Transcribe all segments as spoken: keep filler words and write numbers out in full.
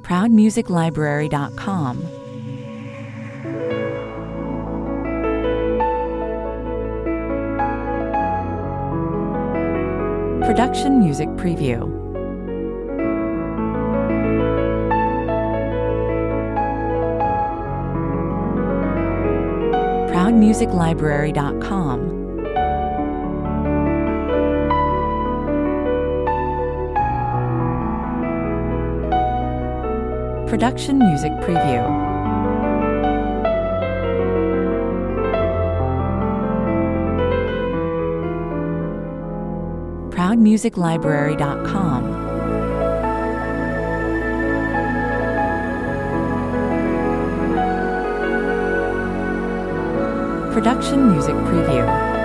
proud music library dot com. Production Music Preview. proud music library dot com. Production Music Preview. proud music library dot com. Production Music Preview.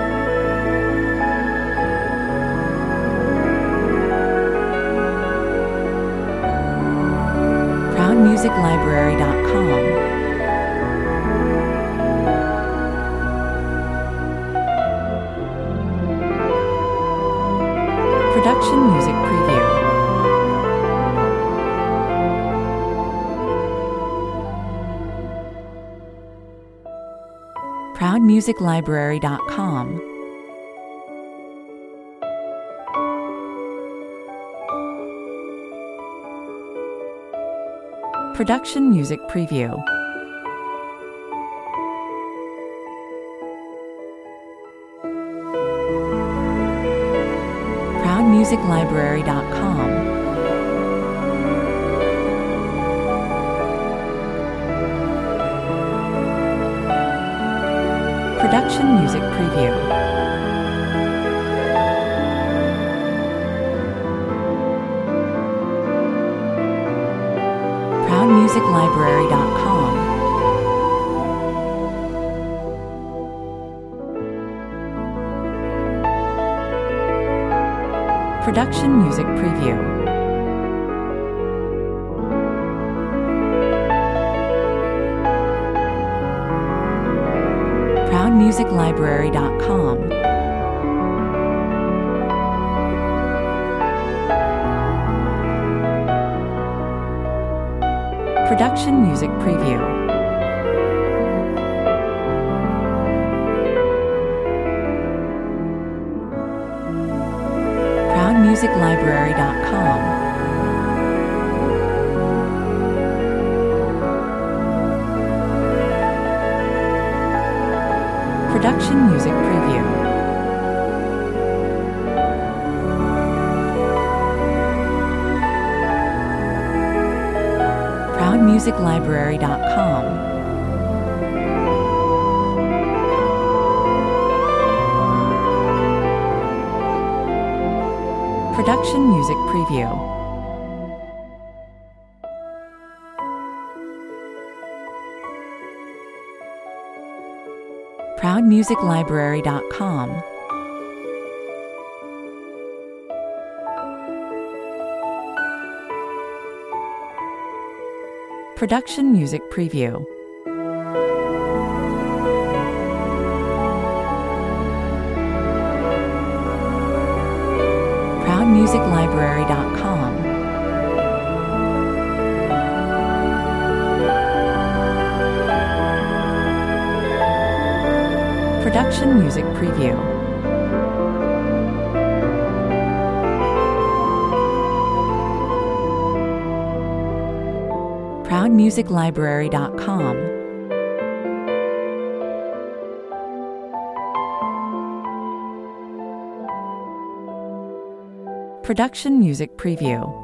proud music library dot com. Production Music Preview. proud music library dot com. Production Music Preview. proud music library dot com. Production Music Preview. proud music library dot com. Production Music Preview. proud music library dot com. Production Music Preview. proud music library dot com. Production Music Preview. proud music library dot com. Production Music Preview. proud music library dot com. Production Music Preview. proud music library dot com. Production Music Preview. proud music library dot com. Production Music Preview.